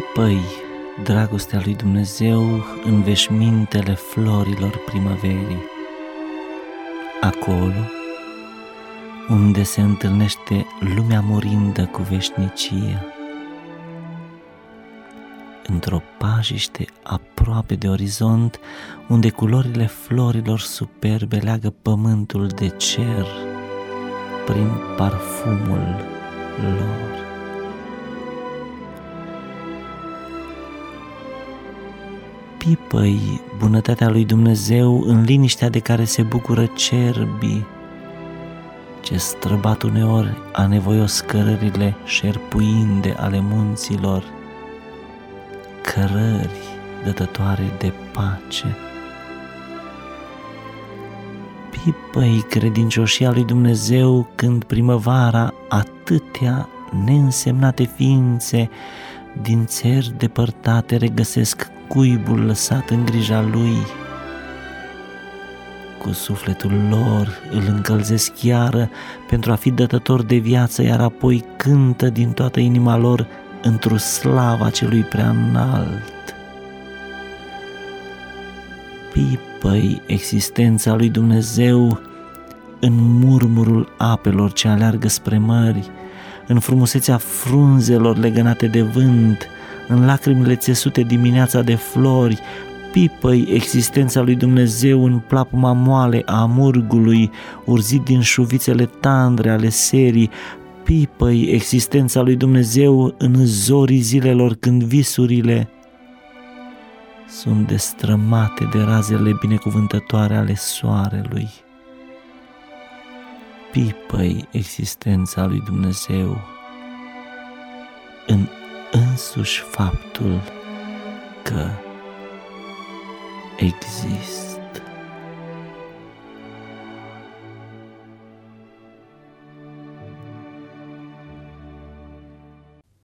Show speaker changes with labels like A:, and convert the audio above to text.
A: Pipăi dragostea lui Dumnezeu în veșmintele florilor primăverii, acolo unde se întâlnește lumea murindă cu veșnicia, într-o pajiște aproape de orizont, unde culorile florilor superbe leagă pământul de cer prin parfumul lor. Pipăi bunătatea lui Dumnezeu în liniștea de care se bucură cerbii, ce străbat uneori anevoios cărările șerpuinde ale munților, cărări dătătoare de pace. Pipăi credincioșia lui Dumnezeu când primăvara atâtea neînsemnate ființe din țări depărtate regăsesc cuibul lăsat în grija lui. Cu sufletul lor îl încălzesc iară pentru a fi dătător de viață, iar apoi cântă din toată inima lor într-o slava celui prea înalt. Pipăi existența lui Dumnezeu în murmurul apelor ce aleargă spre mări, în frumusețea frunzelor legănate de vânt, în lacrimile țesute dimineața de flori. Pipăi existența lui Dumnezeu în plapuma moale a amurgului, urzit din șuvițele tandre ale serii. Pipăi existența lui Dumnezeu în zorii zilelor când visurile sunt destrămate de razele binecuvântătoare ale soarelui. Pipăi existența lui Dumnezeu în însuși faptul că există.